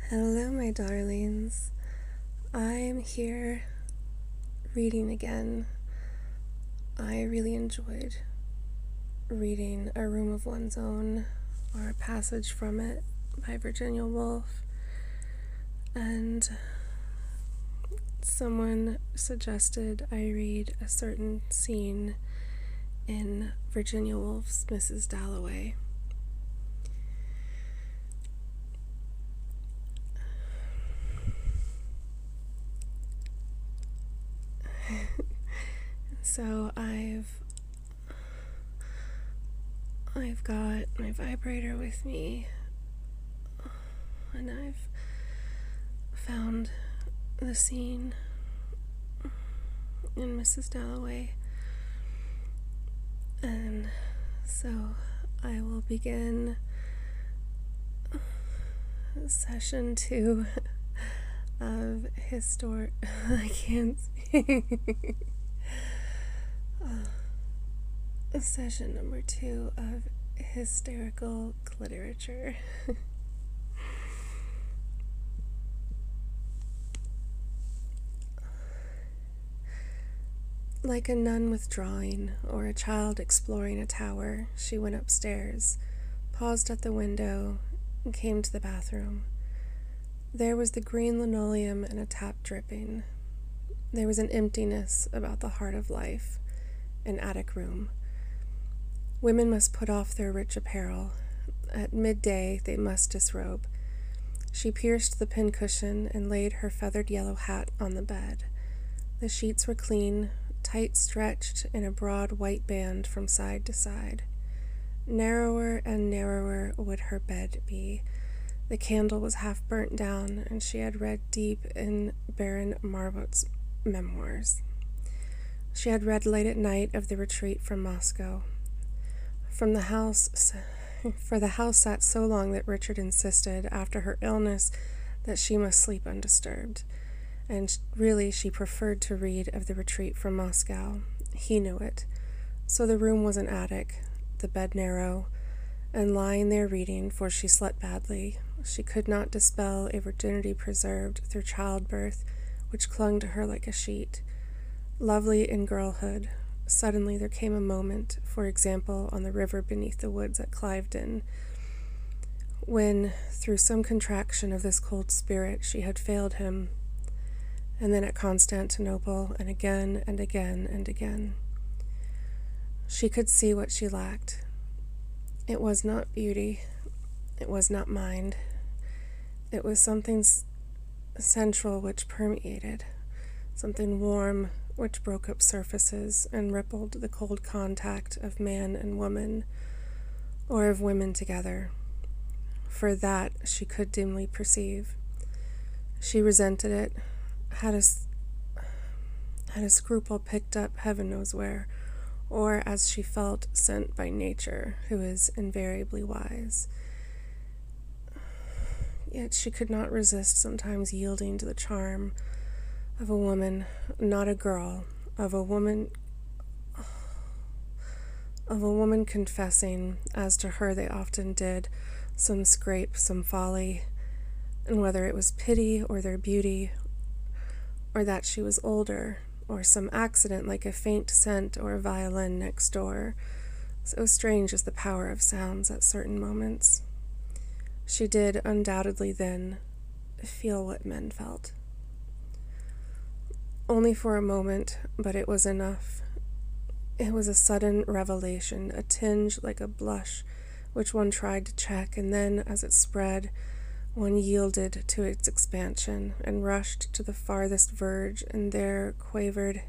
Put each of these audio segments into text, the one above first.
Hello, my darlings. I'm here reading again. I really enjoyed reading A Room of One's Own, or a passage from it, by Virginia Woolf. And someone suggested I read a certain scene in Virginia Woolf's Mrs. Dalloway. So I've got my vibrator with me, and I've found the scene in Mrs. Dalloway, and so I will begin session 2 of I can't speak. Session number 2 of hysterical literature. Like a nun withdrawing, or a child exploring a tower, she went upstairs, paused at the window, and came to the bathroom. There was the green linoleum and a tap dripping. There was an emptiness about the heart of life, an attic room. Women must put off their rich apparel. At midday they must disrobe. She pierced the pincushion and laid her feathered yellow hat on the bed. The sheets were clean, tight stretched in a broad white band from side to side. Narrower and narrower would her bed be. The candle was half burnt down, and she had read deep in Baron Marbot's memoirs. She had read late at night of the retreat from Moscow. For the house sat so long that Richard insisted, after her illness, that she must sleep undisturbed. And really she preferred to read of the retreat from Moscow. He knew it. So the room was an attic, the bed narrow, and lying there reading, for she slept badly, she could not dispel a virginity preserved through childbirth, which clung to her like a sheet. Lovely in girlhood, suddenly there came a moment, for example, on the river beneath the woods at Cliveden, when, through some contraction of this cold spirit, she had failed him, and then at Constantinople, and again and again and again. She could see what she lacked. It was not beauty. It was not mind. It was something central which permeated, something warm which broke up surfaces and rippled the cold contact of man and woman, or of women together. For that she could dimly perceive. She resented it, had a scruple picked up heaven knows where, or, as she felt, sent by nature, who is invariably wise. Yet she could not resist sometimes yielding to the charm of a woman, not a girl, of a woman confessing, as to her they often did, some scrape, some folly, and whether it was pity or their beauty, or that she was older, or some accident like a faint scent or a violin next door. So strange is the power of sounds at certain moments. She did undoubtedly then feel what men felt. Only for a moment, but it was enough. It was a sudden revelation, a tinge like a blush, which one tried to check, and then, as it spread, one yielded to its expansion, and rushed to the farthest verge, and there quivered,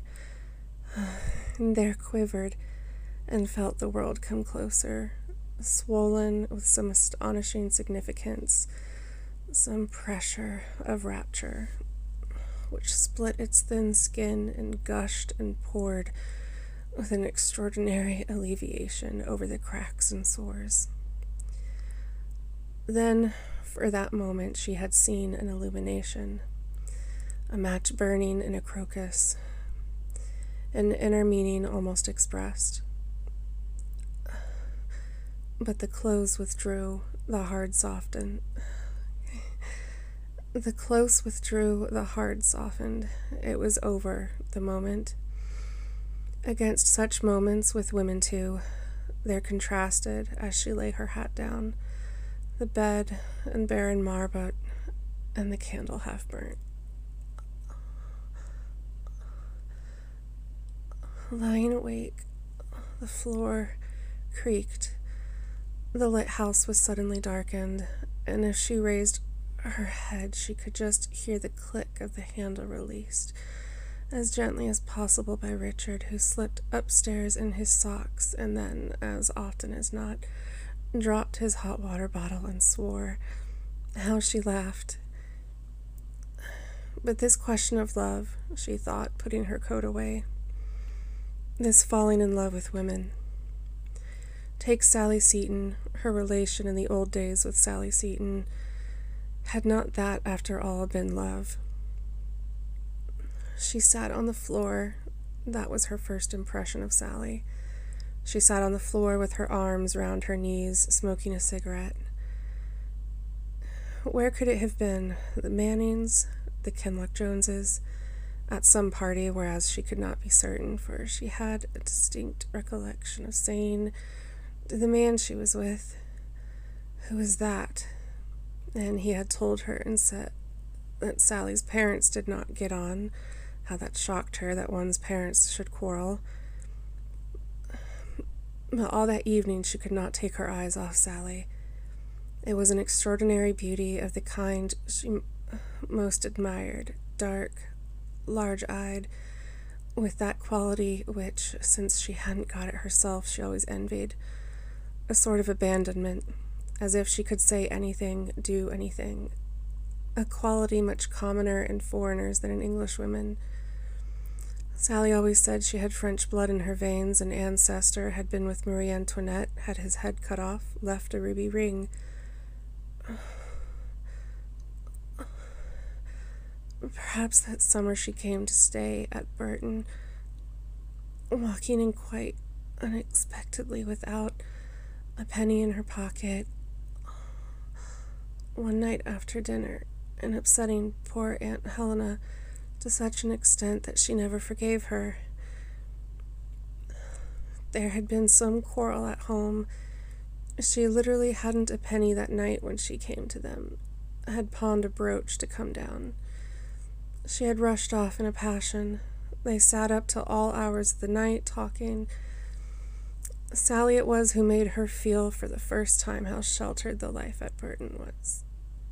and felt the world come closer, swollen with some astonishing significance, some pressure of rapture, which split its thin skin and gushed and poured with an extraordinary alleviation over the cracks and sores. Then, for that moment, she had seen an illumination, a match burning in a crocus, an inner meaning almost expressed. But the clothes withdrew, the heart softened, The close withdrew, the hard softened. It was over, the moment. Against such moments with women too, there contrasted, as she lay her hat down, the bed and Baron Marbot and the candle half burnt. Lying awake, the floor creaked. The lit house was suddenly darkened, and if she raised her head, she could just hear the click of the handle released, as gently as possible by Richard, who slipped upstairs in his socks and then, as often as not, dropped his hot water bottle and swore. How she laughed. But this question of love, she thought, putting her coat away, this falling in love with women. Take Sally Seton, her relation in the old days with Sally Seton. Had not that, after all, been love? She sat on the floor. That was her first impression of Sally. She sat on the floor with her arms round her knees, smoking a cigarette. Where could it have been? The Mannings? The Kenlock Joneses? At some party, whereas she could not be certain, for she had a distinct recollection of saying to the man she was with, "Who is that?" And he had told her and said that Sally's parents did not get on, how that shocked her that one's parents should quarrel. But all that evening she could not take her eyes off Sally. It was an extraordinary beauty of the kind she most admired, dark, large-eyed, with that quality which, since she hadn't got it herself, she always envied, a sort of abandonment, as if she could say anything, do anything, a quality much commoner in foreigners than in Englishwomen. Sally always said she had French blood in her veins, an ancestor had been with Marie Antoinette, had his head cut off, left a ruby ring. Perhaps that summer she came to stay at Burton, walking in quite unexpectedly without a penny in her pocket, one night after dinner, and upsetting poor Aunt Helena to such an extent that she never forgave her. There had been some quarrel at home. She literally hadn't a penny that night when she came to them, had pawned a brooch to come down. She had rushed off in a passion. They sat up till all hours of the night, talking. Sally it was who made her feel for the first time how sheltered the life at Burton was.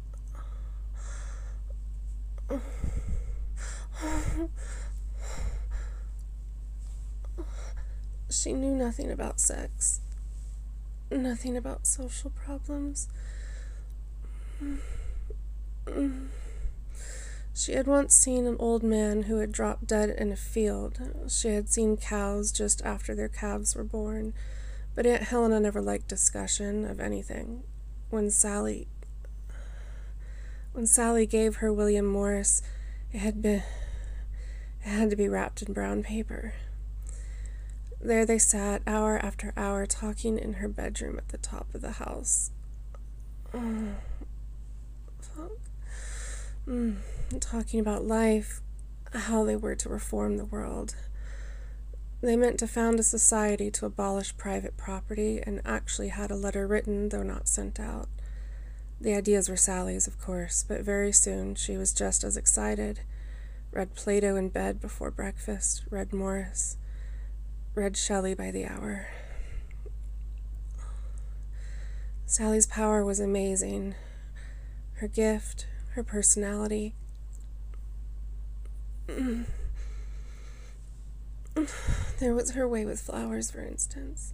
She knew nothing about sex, nothing about social problems. She had once seen an old man who had dropped dead in a field. She had seen cows just after their calves were born, but Aunt Helena never liked discussion of anything. When Sally gave her William Morris, it had to be wrapped in brown paper. There they sat, hour after hour, talking in her bedroom at the top of the house. Talking about life, how they were to reform the world. They meant to found a society to abolish private property, and actually had a letter written, though not sent out. The ideas were Sally's, of course, but very soon she was just as excited. Read Plato in bed before breakfast, read Morris, read Shelley by the hour. Sally's power was amazing. Her gift, her personality. There was her way with flowers, for instance.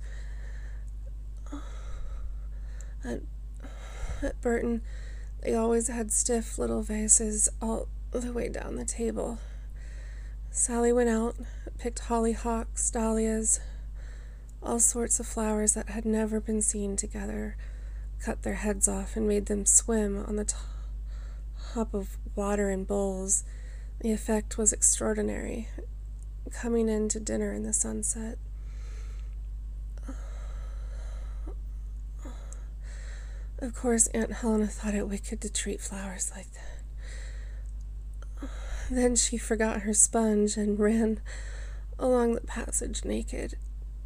At Burton, they always had stiff little vases all the way down the table. Sally went out, picked hollyhocks, dahlias, all sorts of flowers that had never been seen together, cut their heads off and made them swim on the top of water in bowls. The effect was extraordinary, coming in to dinner in the sunset. Of course, Aunt Helena thought it wicked to treat flowers like that. Then she forgot her sponge and ran along the passage naked.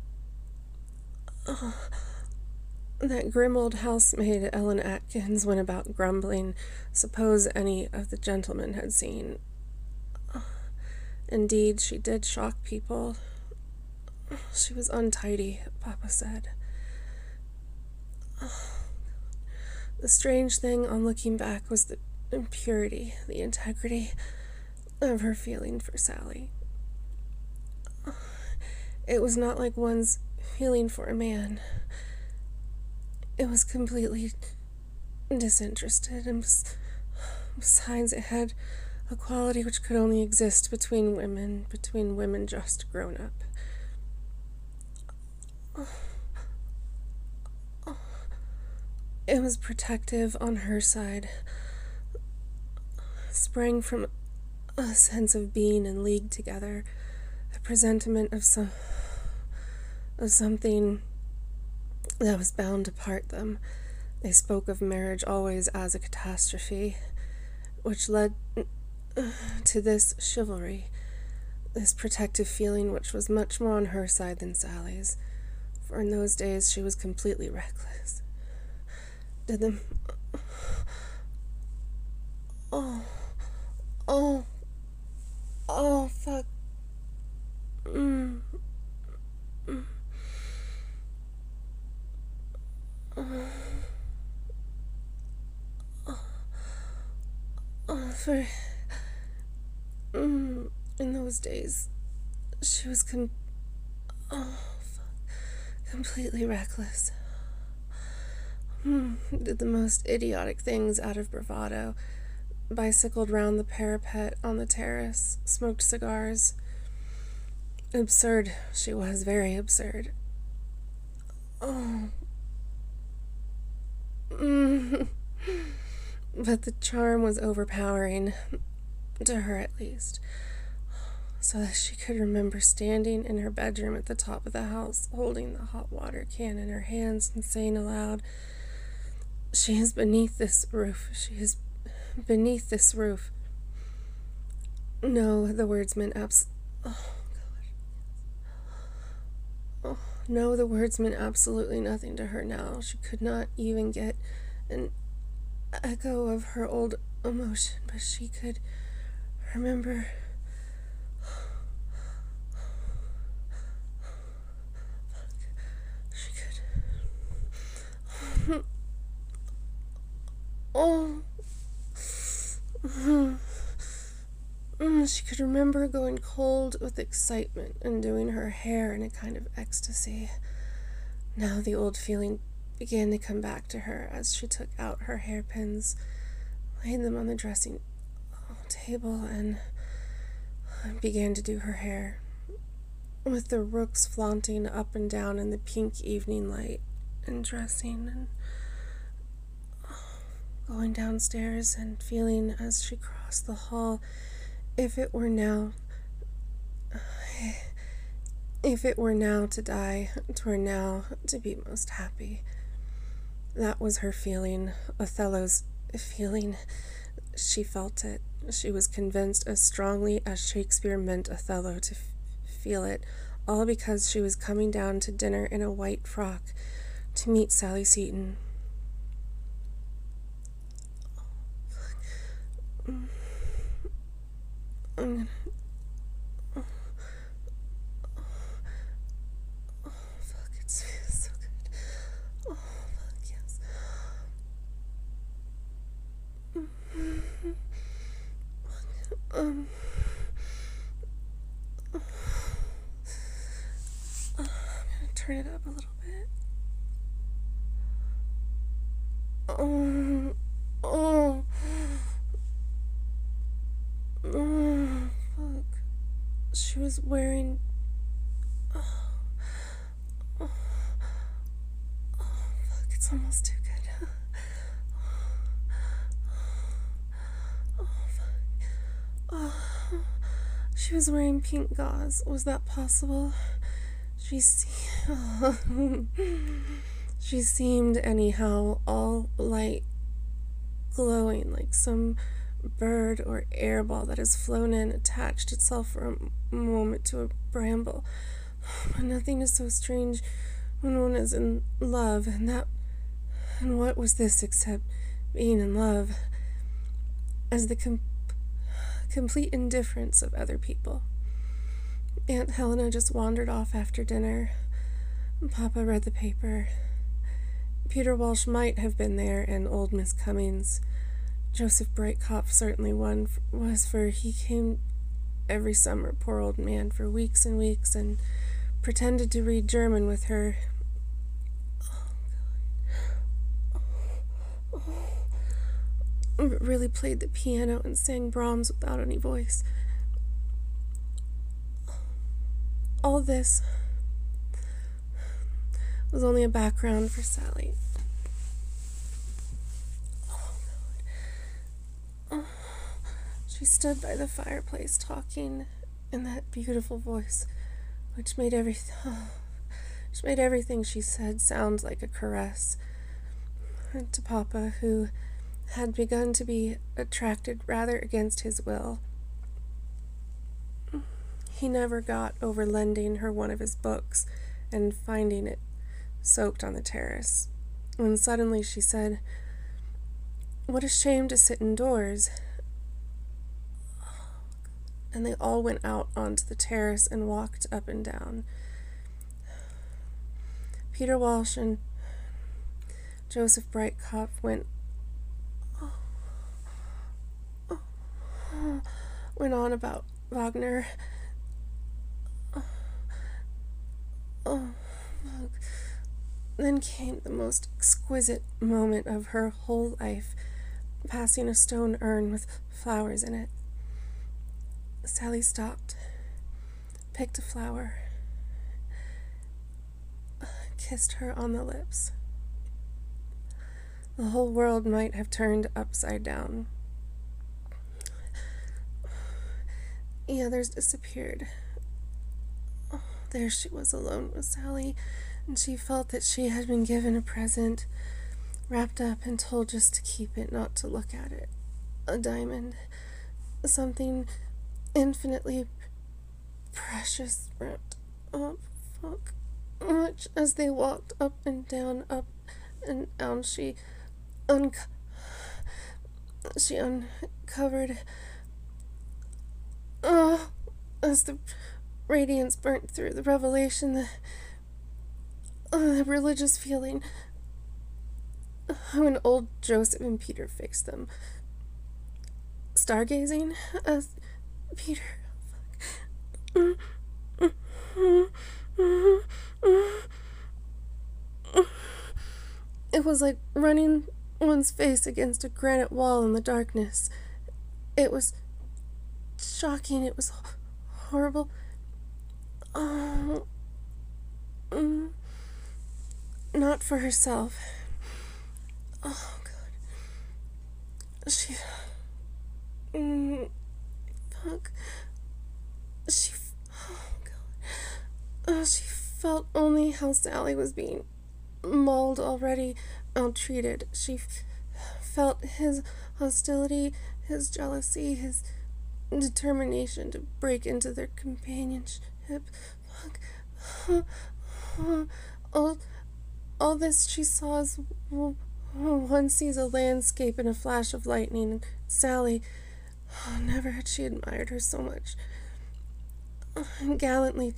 That grim old housemaid, Ellen Atkins, went about grumbling. Suppose any of the gentlemen had seen. Indeed, she did shock people. She was untidy, Papa said. The strange thing on looking back was the purity, the integrity of her feeling for Sally. It was not like one's feeling for a man. It was completely disinterested, and besides, it had a quality which could only exist between women just grown up. It was protective on her side, sprang from a sense of being in league together, a presentiment of something that was bound to part them. They spoke of marriage always as a catastrophe, which led to this chivalry, this protective feeling which was much more on her side than Sally's, for in those days she was completely reckless. Did them... Oh, fuck. In those days, she was completely reckless. Did the most idiotic things out of bravado. Bicycled round the parapet on the terrace, smoked cigars. Absurd. She was very absurd. But the charm was overpowering, to her at least, so that she could remember standing in her bedroom at the top of the house, holding the hot water can in her hands and saying aloud, "She is beneath this roof. She is beneath this roof." No, the words meant No, the words meant absolutely nothing to her now. She could not even get an echo of her old emotion, but she could remember. She could. She could remember going cold with excitement and doing her hair in a kind of ecstasy. Now the old feeling began to come back to her as she took out her hairpins, laid them on the dressing table, and began to do her hair, with the rooks flaunting up and down in the pink evening light, and dressing, and going downstairs and feeling as she crossed the hall, if it were now to die, 'twere now to be most happy. That was her feeling, Othello's feeling. She felt it. She was convinced as strongly as Shakespeare meant Othello to feel it, all because she was coming down to dinner in a white frock to meet Sally Seton. It feels so good. Yes. I'm gonna turn it up a little bit. Fuck. She was wearing... fuck, it's almost too good. She was wearing pink gauze. Was that possible? She seemed, anyhow, all light, glowing like some bird or air ball that has flown in, attached itself for a moment to a bramble. But nothing is so strange when one is in love, and what was this except being in love, as the complete indifference of other people. Aunt Helena just wandered off after dinner. Papa read the paper. Peter Walsh might have been there, and old Miss Cummings. Joseph Breitkopf certainly was, for he came every summer, poor old man, for weeks and weeks, and pretended to read German with her. But really played the piano and sang Brahms without any voice. All this was only a background for Sally. She stood by the fireplace talking in that beautiful voice, which made everything she said sound like a caress. And to Papa, who had begun to be attracted rather against his will. He never got over lending her one of his books and finding it soaked on the terrace, when suddenly she said, "What a shame to sit indoors." And they all went out onto the terrace and walked up and down. Peter Walsh and Joseph Breitkopf went on about Wagner. Then came the most exquisite moment of her whole life, passing a stone urn with flowers in it. Sally stopped, picked a flower, kissed her on the lips. The whole world might have turned upside down. The others disappeared. There she was alone with Sally, and she felt that she had been given a present, wrapped up and told just to keep it, not to look at it. A diamond, something infinitely precious, wrapped up. Much as they walked up and down, she uncovered. As the radiance burnt through the revelation, the religious feeling, when old Joseph and Peter faced them, stargazing as Peter. It was like running one's face against a granite wall in the darkness. It was shocking. It was horrible. Not for herself. Oh, God. She felt only how Sally was being mauled already, maltreated. She felt his hostility, his jealousy, his determination to break into their companionship. All this she saw as one sees a landscape in a flash of lightning, and Sally, never had she admired her so much. Gallantly,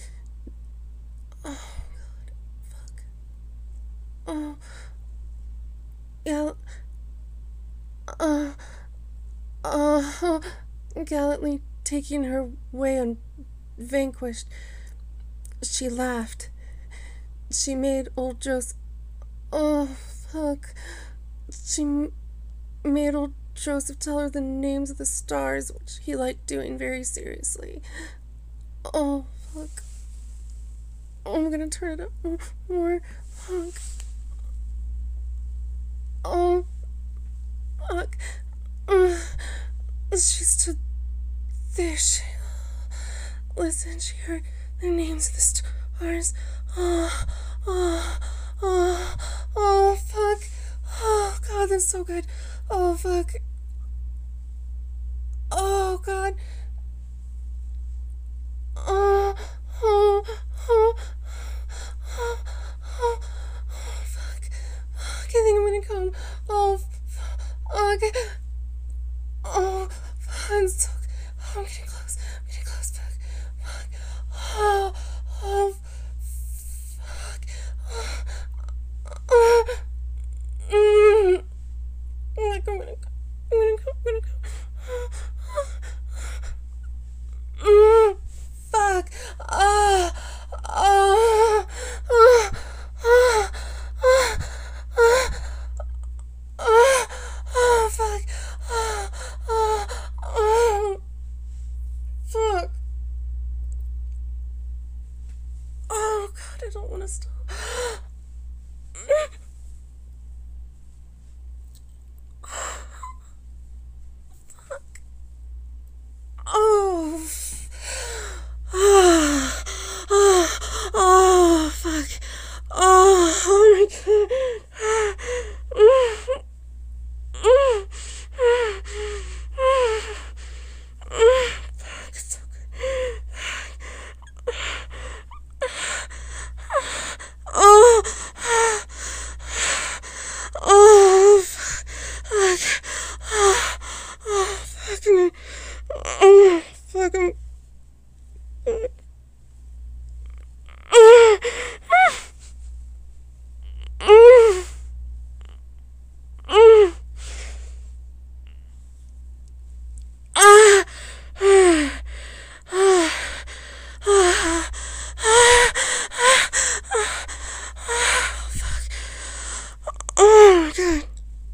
gallantly taking her way unvanquished. She laughed. She made old Joseph. She made old Joseph tell her the names of the stars, which he liked doing very seriously. I'm gonna turn it up more. She stood there. She listened. She heard the names of the stars. Oh, God, that's so good. Oh, fuck. God. Oh, oh, oh, oh, oh, fuck. I think I'm gonna come. Oh, okay. Oh, fuck. I'm getting close. I'm getting close. Fuck. Fuck. Oh, oh, fuck. Oh, like I'm gonna go. I'm gonna go. Fuck. Oh, oh, oh, oh, oh, fuck. Fuck. Oh, God, I don't want to stop. Oh, oh, oh, oh, fuck. Oh my God. Fuck, it's so good. Oh, oh, fuck. Oh, fuck me. Oh, fuck him. Oh my God.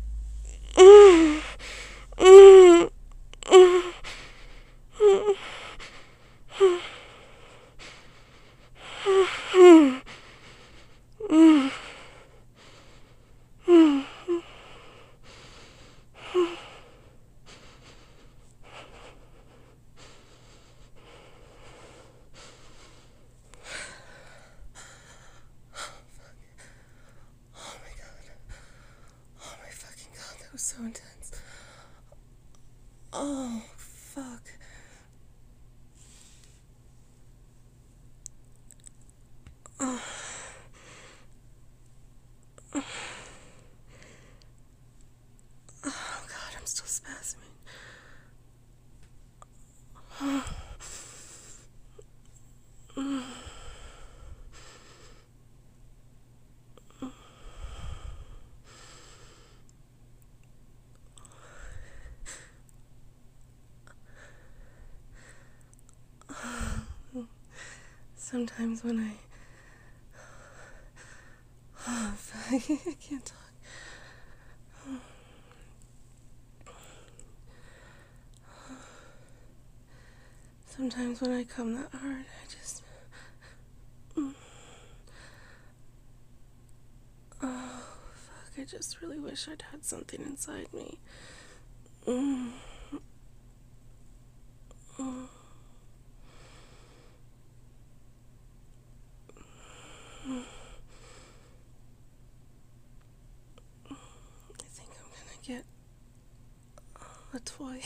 Oh my fucking God, that was so intense. Oh, fuck. Oh. Oh, God, I'm still spasming. Sometimes when oh, fuck, I can't talk. Sometimes when I come that hard, I just... Oh, fuck, I just really wish I'd had something inside me. I think I'm gonna get a toy.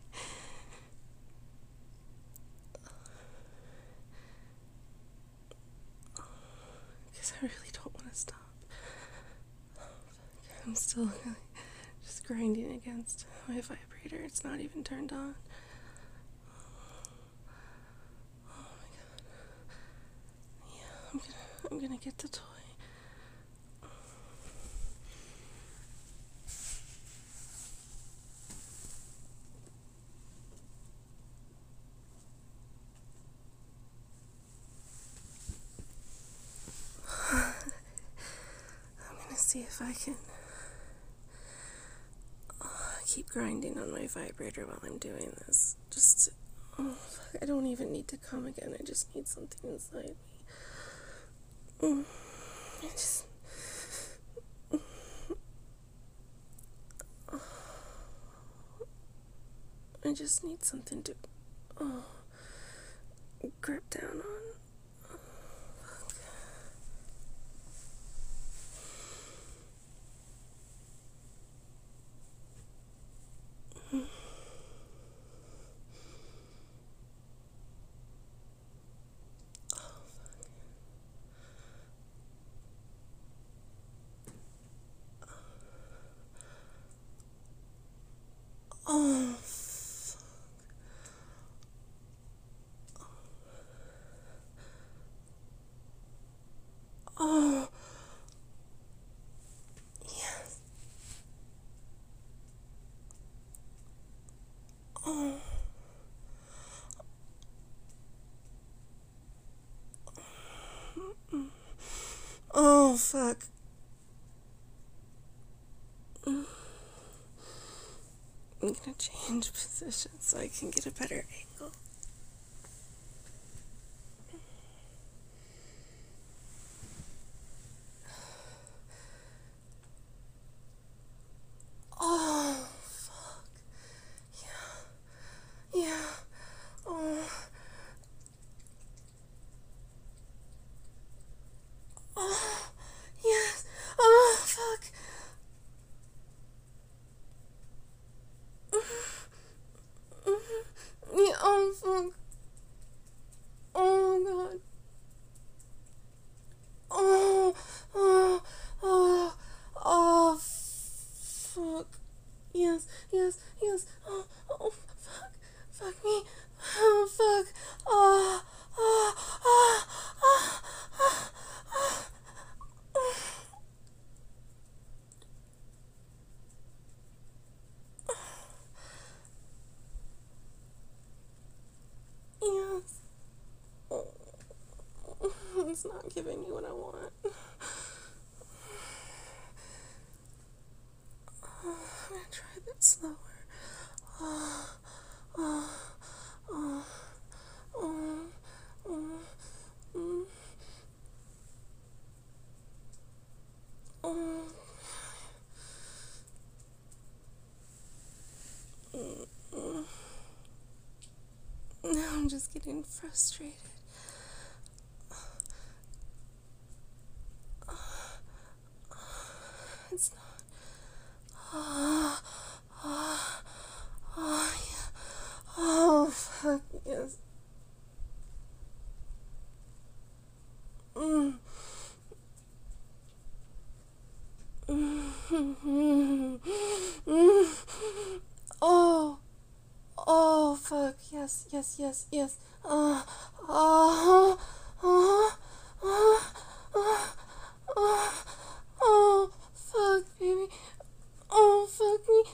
Because I really don't want to stop. I'm still just grinding against my vibrator. It's not even turned on. Oh my God. Yeah, I'm gonna get the toy. I'm gonna see if I can keep grinding on my vibrator while I'm doing this. Just, fuck, I don't even need to come again. I just need something inside me. I just need something to grip down on. Oh, fuck. I'm gonna change position so I can get a better angle. Oh, fuck. Yeah. Yeah. Oh. Oh. Yes. Oh, fuck. Yeah, oh, fuck. Oh, God. Oh. Oh. Oh. Oh, fuck. Yes, yes, yes. Oh, oh, fuck. Fuck me. Oh, fuck. Oh, oh, oh, oh, oh, oh. Yes. Oh, it's not giving me what I want. Oh, I'm gonna try a bit slower. Oh, oh, oh, oh, oh, mm, oh, mm, mm. Now I'm just getting frustrated. It's not. Oh, oh, oh, yeah. Oh, fuck, yes. Mm. Mm. Oh, oh, fuck, yes, yes, yes, yes. Oh, oh, oh, oh, oh, oh, fuck, baby. Oh, fuck me.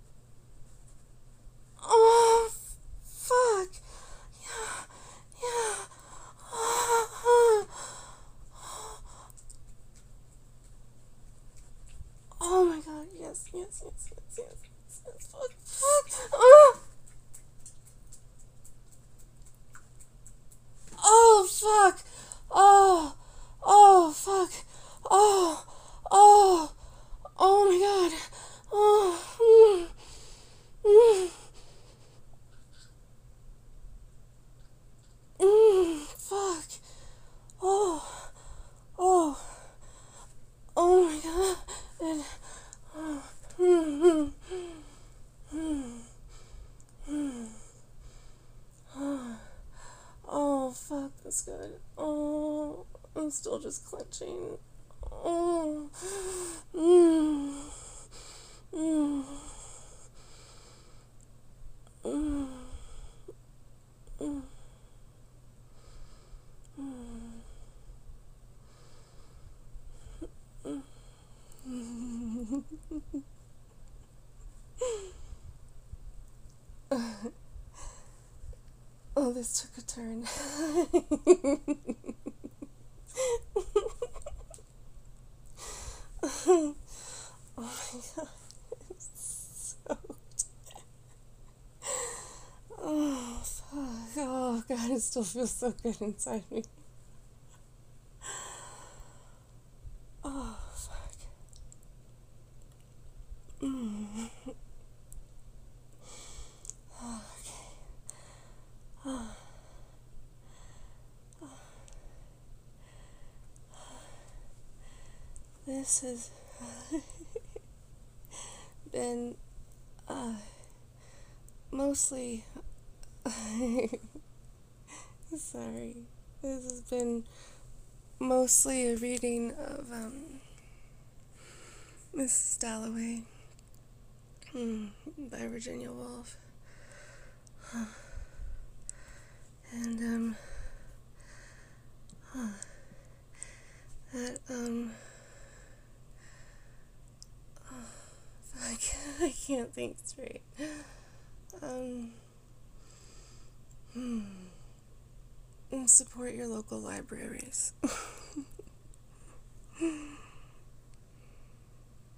Oh, fuck. Yeah, yeah. Oh, oh my god, yes, yes, yes, yes, yes, yes, fuck, fuck. Oh, fuck. Oh, oh, fuck. Oh, oh, oh my god. Oh, mm, fuck. Oh, oh, oh my god. And, oh, mm, mm, mm, oh, oh, fuck, that's good. Oh, I'm still just clenching. Oh, mm, mm, mm, mm, mm. Oh, this took a turn. Oh my god. So... Oh, fuck. Oh, God, it still feels so good inside me. Oh, fuck. Mm. Oh, okay. Oh. This has been, mostly... Sorry. This has been mostly a reading of, Mrs. Dalloway, by Virginia Woolf. And, that, I can't think straight. And support your local libraries.